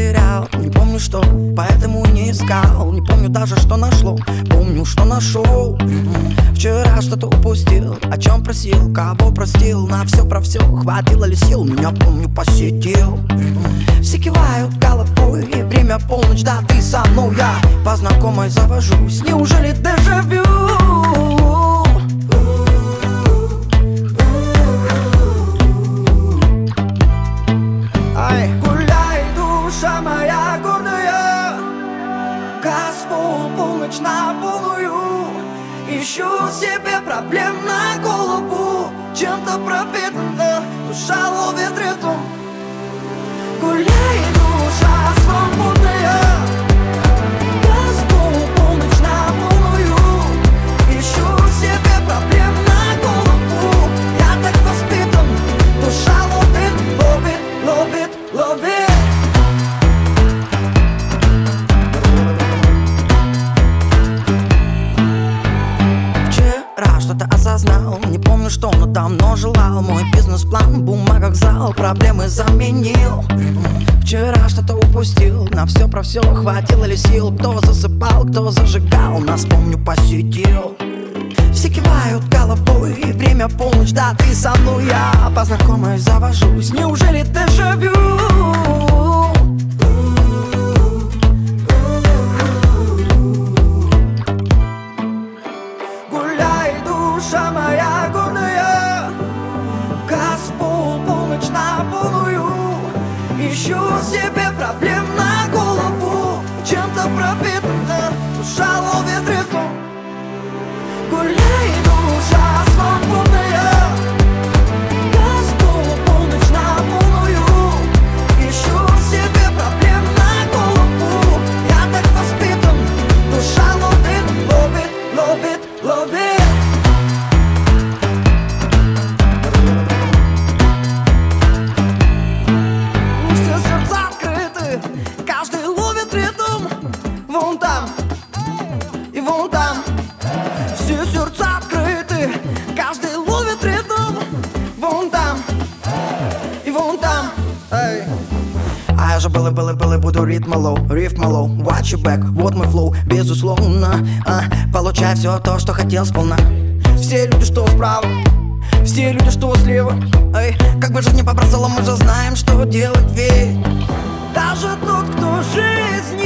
потерял, не помню что, поэтому и не искал. Не помню даже, что нашло, помню, что нашел. Вчера что-то упустил, о чем просил, кого простил. На все про все, хватило ли сил, меня, помню, посетил. Все кивают головой, время полночь, да ты со мной. Я по знакомой завожусь, неужели дежавю? Гуляй, душа моя гордая, Господь, полночь на полную. Ищу себе проблем на голову, чем-то пропитана, душа ловит ритм. Гуляй, душа свободная, Господь, полночь на полную. Ищу себе проблем на голову, я так воспитан, душа ловит, ловит, ловит, ловит. Вчера что-то осознал, не помню что, но давно желал. Мой бизнес-план в бумагах зал, проблемы заменил. Вчера что-то упустил, на все про все, хватило ли сил. Кто засыпал, кто зажигал, нас, помню, посетил. Все кивают головой, время полночь, да ты со мной. Я по знакомой завожусь, неужели дежавю? Гуляй, душа моя гордая, Господь, полночь на полную. Ищу себе проблем на голову, чем-то пропитана, душа ловит ритм. Гуляй, душа свободная, Господь, полночь на полную. Ищу себе проблем на голову, я так воспитан, душа ловит, ловит, ловит, ловит. Все сердца открыты, каждый ловит ритм. Вон там и вон там. Все сердца открыты, каждый ловит ритм. Вон там и вон там. Эй. А я же был и буду ритм лоу, рифм лоу. Watch your back, вот мой флоу, безусловно. Получай все то, что хотел сполна. Все люди, что справа, все люди, что слева. Эй, как бы жизнь не побросала, мы же знаем, что делать. Ведь даже тот, кто жизнь